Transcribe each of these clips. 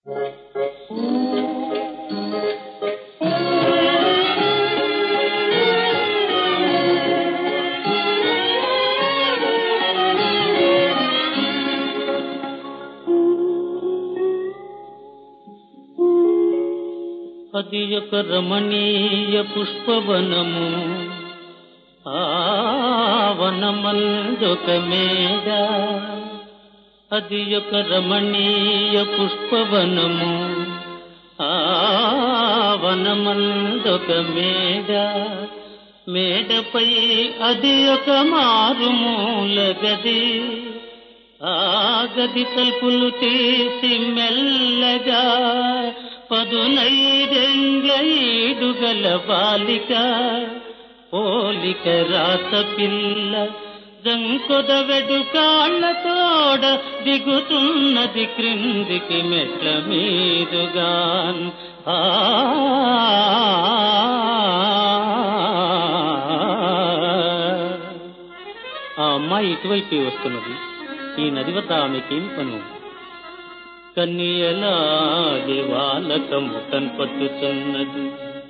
అది ఒక రమణీయ పుష్పవనము, ఆ వనమందొక మేడ. అది ఒక రమణీయ పుష్పవనము, ఆ వనమందొక మేడ. మేడపై అది ఒక మారుమూల గది, ఆ గది తలుపులు తీసి మెల్లగా పదునైదెండ్ల ఈడుగల బాలిక పోలిక రాత పిల్ల జంకొద వెడుకాళ్లతోడ దిగుతున్నది క్రిందికి మెట్ల మీదుగాన్. ఆ అమ్మాయి ఇటువైపే వస్తున్నది. ఈ నది వద్ద ఆమెకేం పను? కన్యలాగే వాలకము కన్పట్టుచున్నది,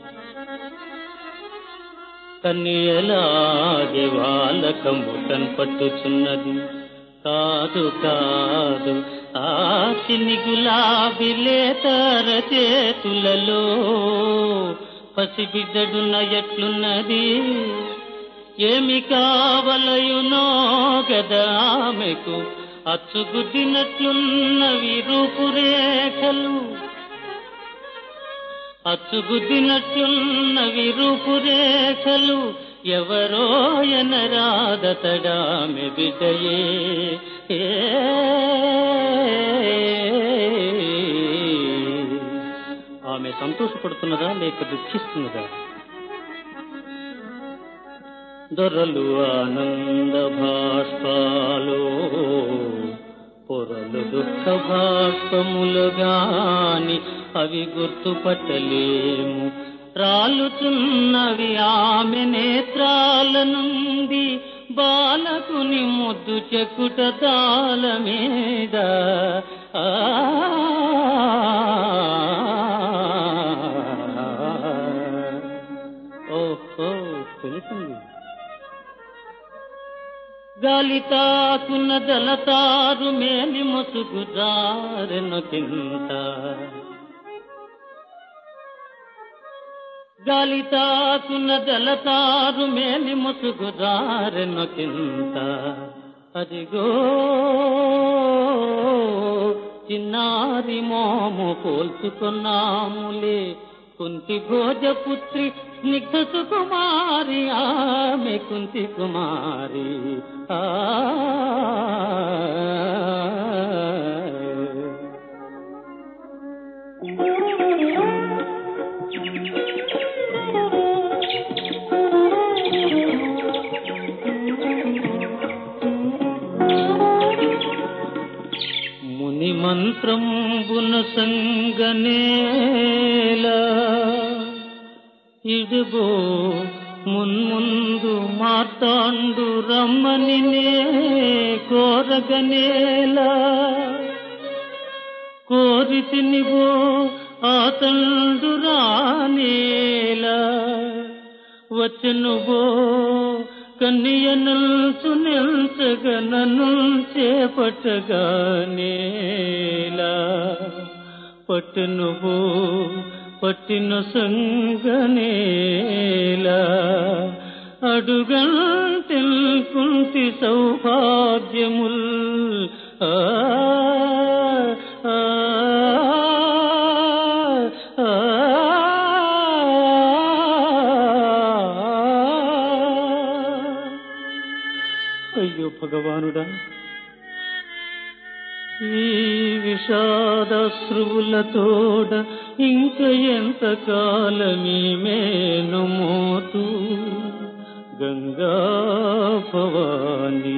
కన్యలాగే వాలకము కన్పట్టుచున్నది. కాదు కాదు ఆ చిన్ని గులాబీ లేతర చేతులలో పసిబిడ్డడున ఎట్లున్నది. ఏమి కావలయునో గదా ఆమెకు, అచ్చుగుద్దినట్లున్నవి రూపురేఖలు, అచ్చుగుద్దినట్లున్నవి రూపురేఖలు. ఎవరో ఎనరాదతడామె బిడ్డయే. ఆమె సంతోషపడుతున్నదా లేక దుఃఖిస్తున్నదా? దొరలు ఆనంద భాష్పాలు, పొరలు దుఃఖ భాష్పములుగాని అవి గుర్తుపట్టలేము. రాలుచున్నవి ఆమె నేత్రాల నుండి బాలకుని ముద్దు చెక్కుట తాళ మీద. ఓహో తెలిసింది. గాలి తాకున్న జలతారు మేలి ముసుగు జారెను కింత, గాలి తాకున్న జలతారు మేలి ముసుగు జారెను కింత. అదిగో చిన్నారి మోము పోల్చుకున్నాములే, కుంతి భోజపుత్రి స్నిగ్ధ సుకుమారి ఆమె కుంతి కుమారి. ముని మంత్రంబున సంగనేలా, ఇడుగో మున్ముందు మార్తాండు రమ్మని నే కోరగనేలా. కోరితినివో ఆతండు రానేలా, వచ్చనువో కన్యనుల్చు నిల్చగనను చేపట్టగానేలా. పట్టునువో పట్టిన సంగనేలా, అడుగంటిల్ కుంటి సౌభాగ్యముల్. అయ్యో భగవానుడా, ఈ విషాదశ్రువులతోడ ఇంక ఎంత కాలమీ మేను మోతు. గంగా భవాని,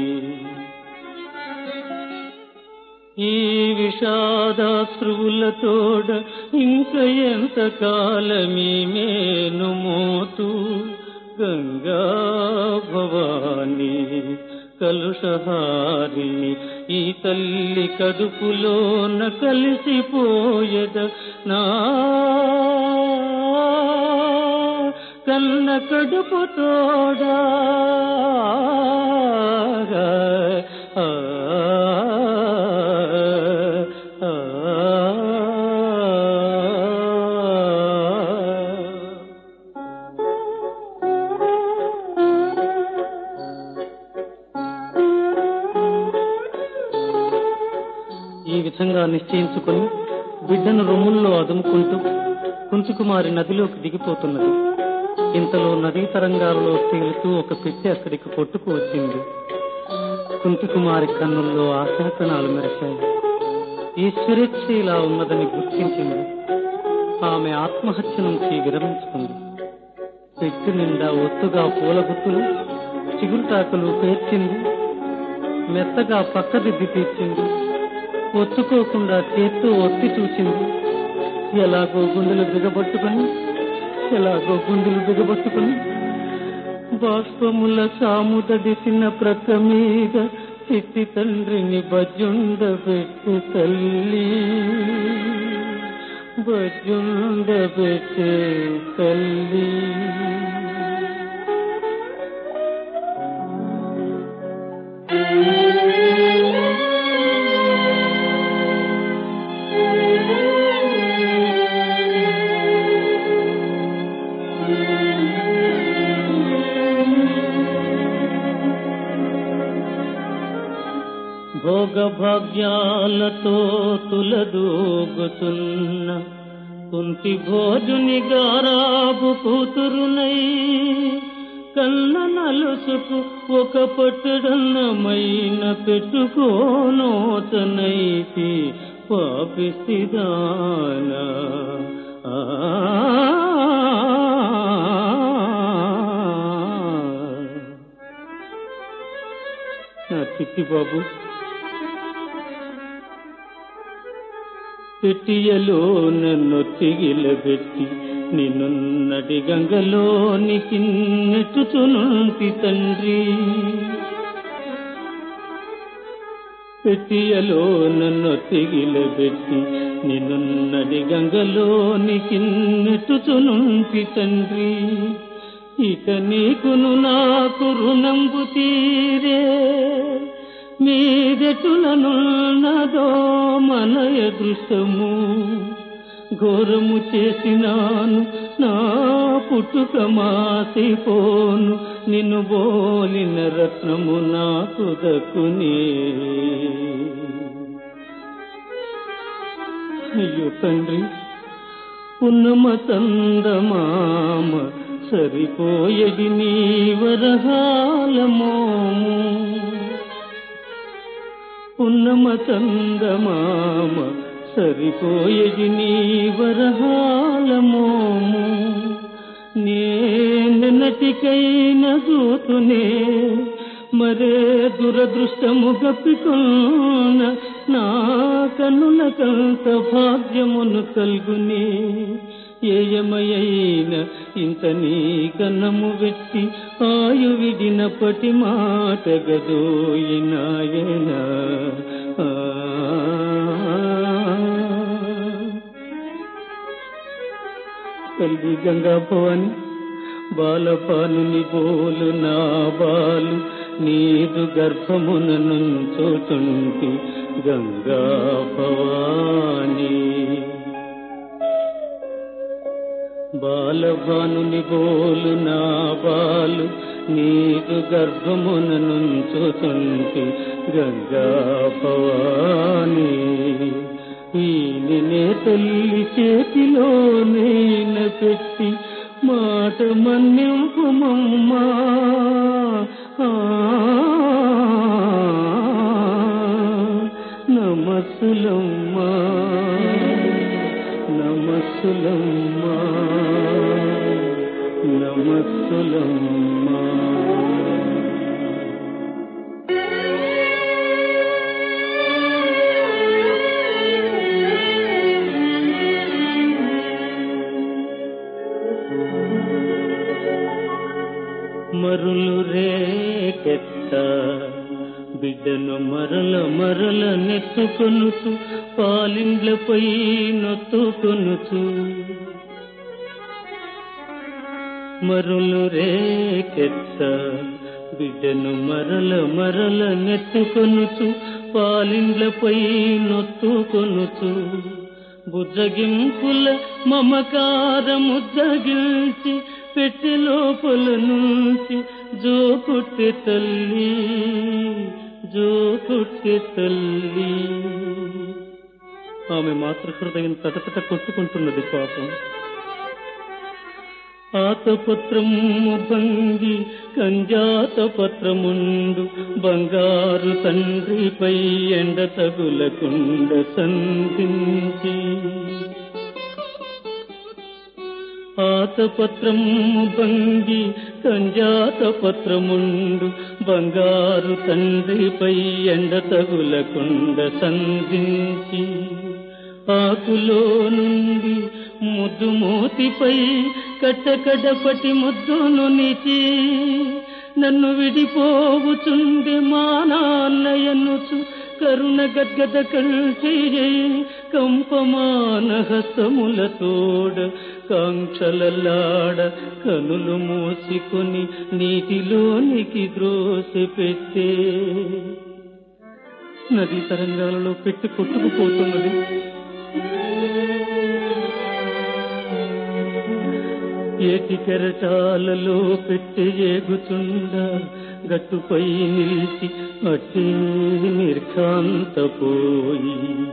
ఈ విషాదశ్రువులతోడ ఇంక ఎంత కాలమీ మేను మోతు. గంగా భవాని, కలుషహారిణి ఈ తల్లి కడుపులోన కలిసిపోయద నా కన్న కడుపు తోడా ఈ విధంగా నిశ్చయించుకుని బిడ్డను రొమ్ముల్లో అదుముకుంటూ కుంచుకుమారి నదిలోకి దిగిపోతున్నది. ఇంతలో నదీ తరంగాలలో తేలుతూ ఒక పెట్టె అక్కడికి కొట్టుకు వచ్చింది. కుంచుకుమారి కన్నుల్లో ఆశాకణాలు మెరిశాయి. ఈశ్వరేచ్ఛ ఇలా ఉన్నదని గుర్తించింది. ఆమె ఆత్మహత్య నుంచి విరమించుకుంది. పెట్టె నిండా ఒత్తుగా పూలగుత్తులు చిగురుటాకులు పేర్చింది. మెత్తగా పక్కదిద్ది తీర్చింది. ఒత్తుకోకుండా చేత్తో ఒత్తి చూసింది. ఎలాగో గుండెలు దిగబట్టుకుని బాష్పముల సాముదడిసిన ప్రక్క మీద చిట్టి తండ్రిని బజ్జుండబెట్టు తల్లి బజ్జుండబెట్టే తల్లి. భోగభాగ్యాలతో తులదూగుతున్న కుంతి భోజుని గారాబు కూతురునై కన్న నలుసుకు ఒక పట్టడన్నమైన పెట్టుకోనోతనైతి పాపిస్తిదానా. నా చిట్టి బాబు, పెట్టియలో నన్ను తిగిలబెట్టి నిన్నున్నటి గంగలోనికి నెట్టుచునుంటి తండ్రి. పెట్టియలో నన్ను తిగిలబెట్టి నిన్నున్నటి గంగలోనికి నెట్టుచునుంటి తండ్రి. ఇక నీకును నాకు రుణంబు తీరే మీదెటులనున్నదో మన అదృష్టము. ఘోరము చేసినాను నా పుట్టుక మాసిపోను, నిన్ను బోలిన రత్నము నాకు దక్కునే. అయ్యో తండ్రి, ఉన్నమ తందమామ సరిపోయేది నీ వరహాలమోము. ఉన్నమ చందమామ సరిపోయేది నీ వరహాలమోము. నేనటికైన దూతునే మరే దురదృష్టము గప్పికొన్న నా కన్నులకంత భాగ్యమును కల్గునే. ఏయమయైన ఇంత నీ కన్నము వెట్టి ఆయు విడినప్పటి మాట గదోయినాయన. తల్లి గంగా భవాని బాలపానుని బోలు నా బాలు నీదు గర్భమున నుంచోచుంటి గంగా భవాని. బాలభానుని బోలు నా బాలు నీదు గర్భమున నుంచోచుంటి గంగా భవాని. ఈయనే తల్లి చేతిలో నేన పెట్టి మాట మన్నింపుమమ్మా. నమస్సులమ్మా నమస్సులమ్మా నమస్సులమ్మా. మరులు రేకెత్త బిడ్డను మరల మరల నెత్తుకొనుచు పాలిండ్లపై నొత్తుకొనుచు మరులు రేకెత్త బిడ్డను మరల మరల నెత్తుకొనుచు పాలిండ్లపై నొత్తుకొనుచు బుజ్జగింపుల మమకారముజ్జగించి పెట్టి లోపల నుంచి జోకుట్టె తల్లి జోకుట్టె తల్లి. ఆమె మాతృహృదయం తటతట కొట్టుకుంటున్నది పాపం. ఆతపత్రము భంగి కంజాత పత్రముండు బంగారు తండ్రిపై ఎండ తగులకుండ సంధించి ఆతపత్రము భంగి కంజాత పత్రముండు బంగారు తండ్రిపై ఎండ తగులకుండ సంధించి ఆకులో నుండి ముద్దు మోతిపై కట్టకడపటి ముద్దును నిచి నన్ను విడిపోవుచుండే మా నాన్నయనుచు కరుణ గద్గద కంటి కంపమాన హస్తములతోడ కాంక్షలలాడ కనులు మూసుకొని నీటిలోనికి ద్రోసి పెట్టే నదీ తరంగాలలో పెట్టి కొట్టుకుపోతున్నది. ఏటి కెరటాలలో పెట్టి ఏగుచుండ గట్టుపై నిలిచి అట్టే నిర్ఘాంతపోయి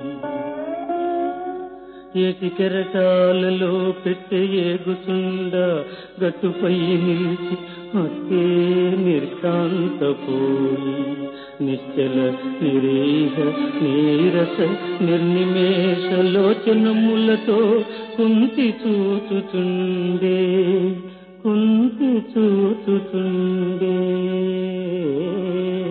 ఏటి కెరటాలలో పెట్టి ఏగుచుండ గట్టుపై నిలిచి అట్టే నిర్ఘాంతపోయి నిశ్చల నిరీహ నీరస నిర్నిమేష లోచనములతో కుంతి చూచుచుండే కుంతి చూచుచుండే.